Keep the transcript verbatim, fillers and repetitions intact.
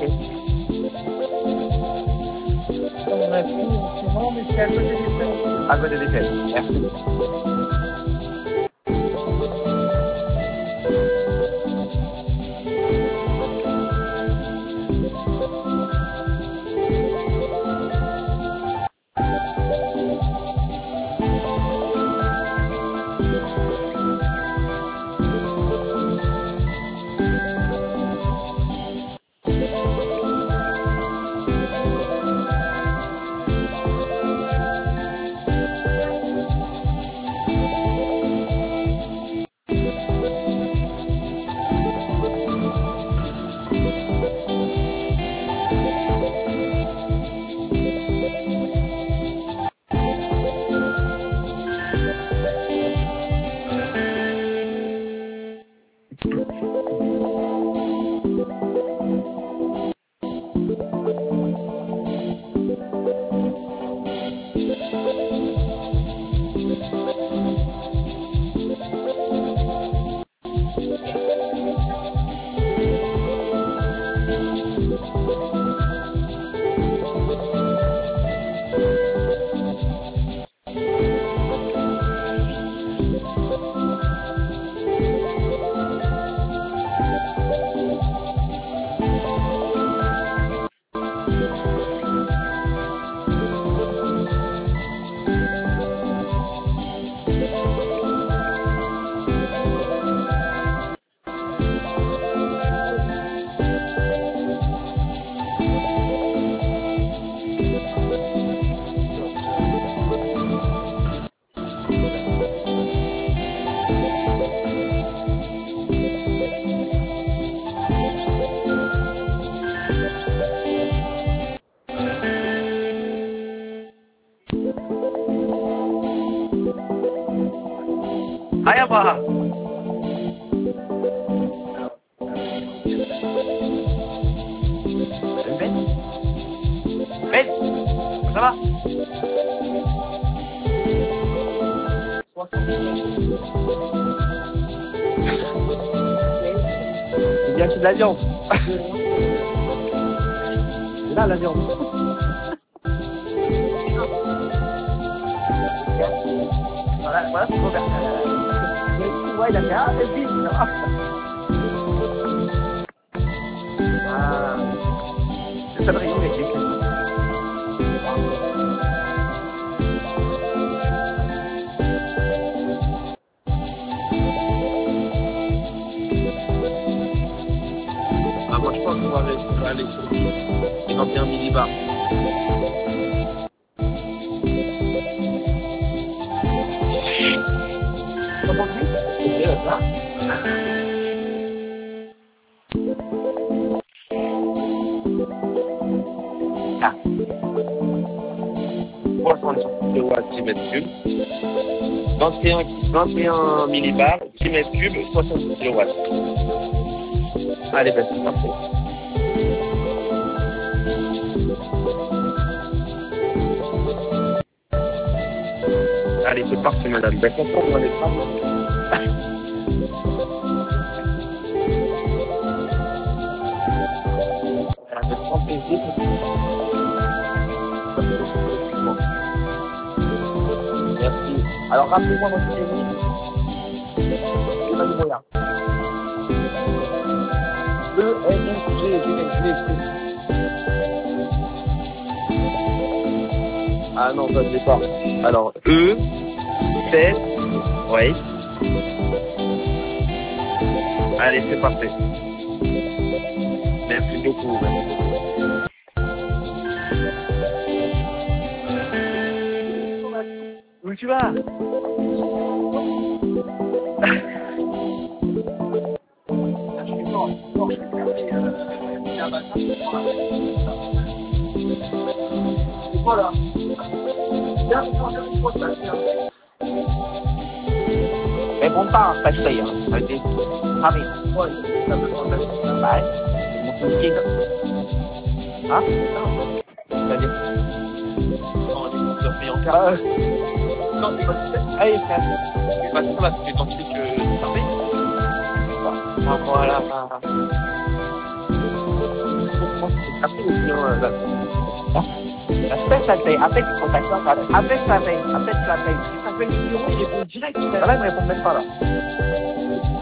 On a tout en ce moment, mais c'est à côté des fenêtres. À côté des fenêtres. Merci. Hai apa? Ben? Ben? Ça va? C'est bien qu'il y a de la viande. C'est là la viande. Voilà, voilà, c'est Robert. Ouais, il a fait un, et puis, non. Ah, c'est ça le rayon électrique. Ah, moi je pense qu'on va aller, on va aller sur les vingt et un millibars. Ah. soixante kilowatts dix mètres cubes. vingt et un, vingt et un millibars, dix mètres cubes, soixante kilowatts. Allez, ben c'est parfait. Allez, c'est parfait, madame. Ben, content, on va les prendre. Merci. Alors, rappelez-moi votre clinique. Je vais vous là. E, N, G, G, G, G. Ah non, ça ne l'ai pas. Alors, E, sept, oui. Allez, c'est parfait. Merci beaucoup. Où tu vas? Voilà. Réponds pas, pas de hein. Avec des amis. Ouais, ça me semble bien. Bah, c'est mon petit. Hein? Non. C'est-à-dire? Non, les écouteurs payants car. Non, c'est pas tout. Allez, frère. Bah, ça va, c'est tant que c'est fermé. Voilà. Tapi io aspetta te, aspetta che potrei fare, aspetta te, aspetta te, aspetta io, io direi che lei mi può fare.